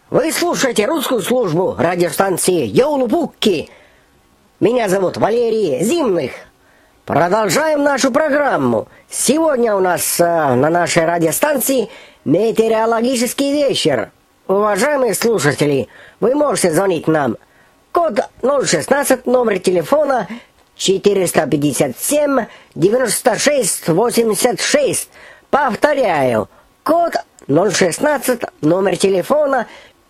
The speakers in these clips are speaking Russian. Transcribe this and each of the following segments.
Вы слушаете русскую службу радиостанции Йоулупукки. Меня зовут Валерий Зимных. Продолжаем нашу программу. Сегодня у нас на нашей радиостанции метеорологический вечер. Уважаемые слушатели, вы можете звонить нам. Код 016, номер телефона 457 96 86. Повторяю, код 016, номер телефона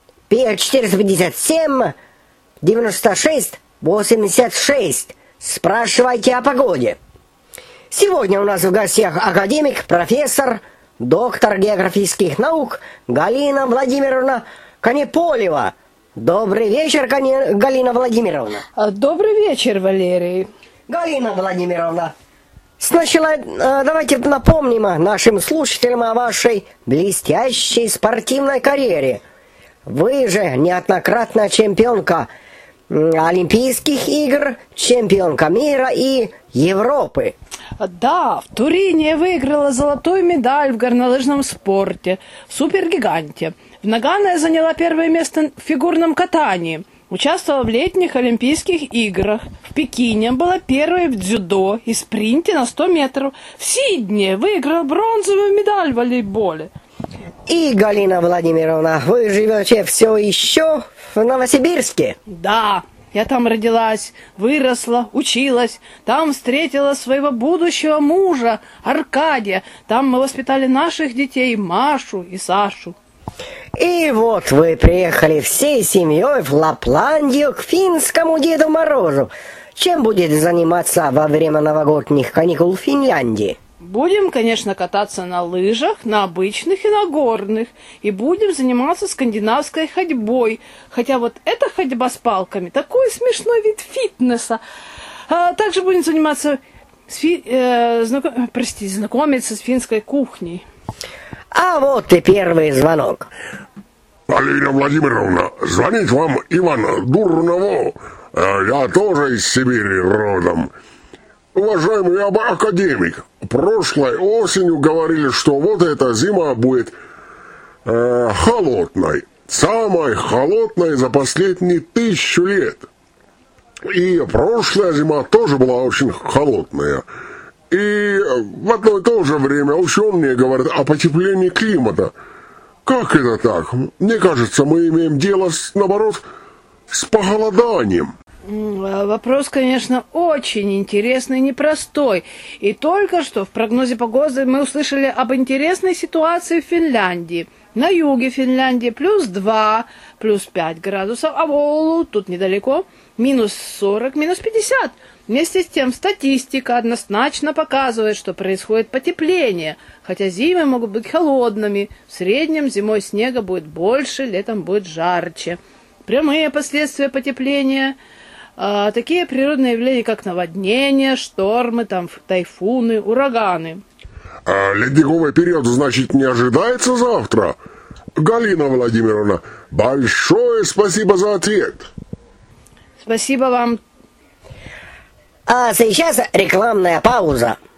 457 96 86. Спрашивайте о погоде. Сегодня у нас в гостях академик, профессор, доктор географических наук Галина Владимировна Канеполева. Добрый вечер, Галина Владимировна. Добрый вечер, Валерий. Галина Владимировна, сначала давайте напомним нашим слушателям о вашей блестящей спортивной карьере. Вы же неоднократная чемпионка Олимпийских игр, чемпионка мира и Европы. Да, в Турине я выиграла золотую медаль в горнолыжном спорте, в супергиганте. В Нагано я заняла первое место в фигурном катании. Участвовала в летних Олимпийских играх. В Пекине была первой в дзюдо и спринте на 100 метров. В Сиднее выиграла бронзовую медаль в волейболе. И, Галина Владимировна, вы живете все еще в Новосибирске? Да, я там родилась, выросла, училась. Там встретила своего будущего мужа, Аркадия. Там мы воспитали наших детей, Машу и Сашу. И вот вы приехали всей семьей в Лапландию к финскому Деду Морозу. Чем будете заниматься во время новогодних каникул в Финляндии? Будем, конечно, кататься на лыжах, на обычных и на горных. И будем заниматься скандинавской ходьбой. Хотя вот эта ходьба с палками такой смешной вид фитнеса. Также будем заниматься, знакомиться с финской кухней. А вот и первый звонок. Галина Владимировна, звонит вам Иван Дурново. Я тоже из Сибири родом. Уважаемый академик, прошлой осенью говорили, что вот эта зима будет холодной. Самой холодной за последние 1000 лет. И прошлая зима тоже была очень холодная. И в одно и то же время ученые говорят о потеплении климата. Как это так? Мне кажется, мы имеем дело, наоборот, с похолоданием. Вопрос, конечно, очень интересный и непростой. И только что в прогнозе погоды мы услышали об интересной ситуации в Финляндии. На юге Финляндии +2, +5 градусов, а в Оулу, тут недалеко, -40, -50. Вместе с тем статистика однозначно показывает, что происходит потепление, хотя зимы могут быть холодными. В среднем зимой снега будет больше, летом будет жарче. Прямые последствия потепления такие природные явления, как наводнения, штормы, тайфуны, ураганы. Ледниковый период, значит, не ожидается завтра? Галина Владимировна, большое спасибо за ответ. Спасибо вам. А сейчас рекламная пауза.